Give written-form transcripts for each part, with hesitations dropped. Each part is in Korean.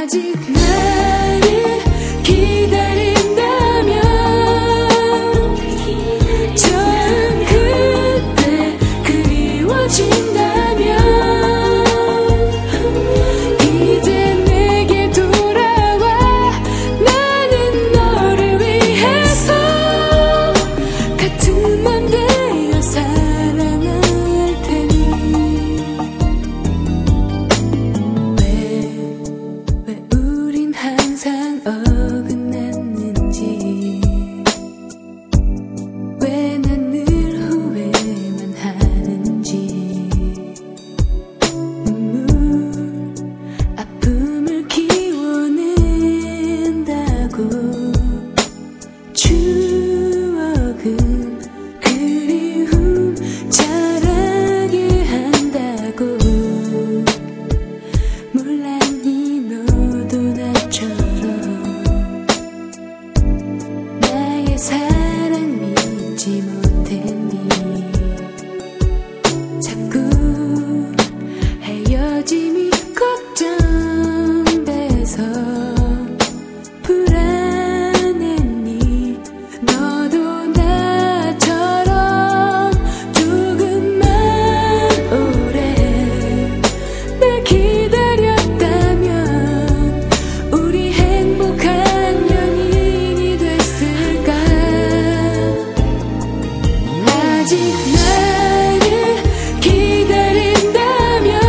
아직 나를 기다린다면 처음 그때 그리워진다면 이제 내게 돌아와. 나는 너를 위해서 같은 맘 되어 사랑할 테니. 왜 우린 항상 어긋났는지, 왜 난 늘 후회만 하는지. 눈물 아픔을 키워낸다고 추억은 그리움 자라게 한다고. 몰랐니 너도 나처럼 나의 사랑 믿지 못했니. 자꾸 헤어짐이 걱정돼서 불안했니. 너도 나처럼 조금만 오래 날 기다렸다면 우리 행복한 연인이 됐을까. 아직 나를 기다린다면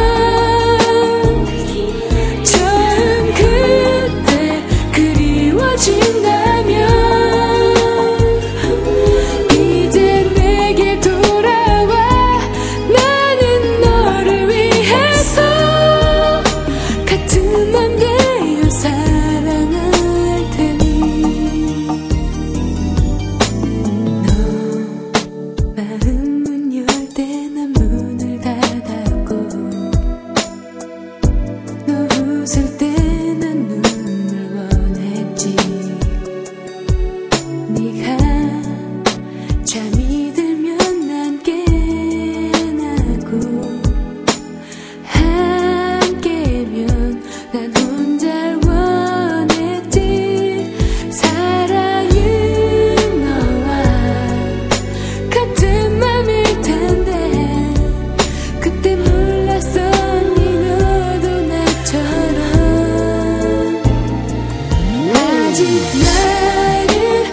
처음 그때 그리워진다면 이제 내게 돌아와. 나는 너를 위해서 같은 맘 되어 사랑할 테니. 너 마음 문 열 때 난 문을 닫았고, 너 웃을 때 난 눈물 원했지. 네가 잠이 들면 난 깨나고, 함께면 난 혼자 원했지. 사랑은 너와 같은 맘일 텐데 그때 몰랐었니 너도 나처럼. 아직 나를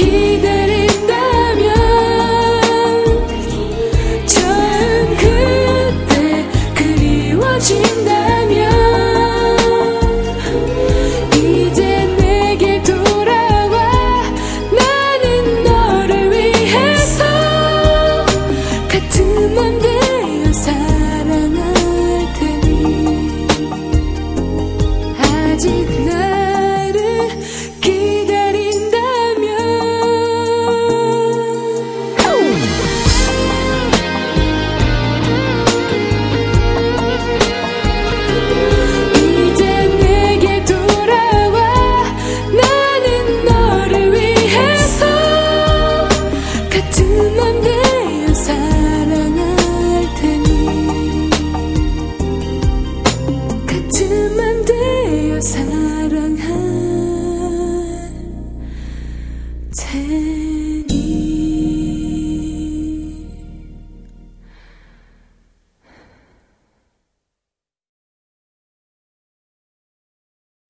기다린다면 처음 그때 그리워진다.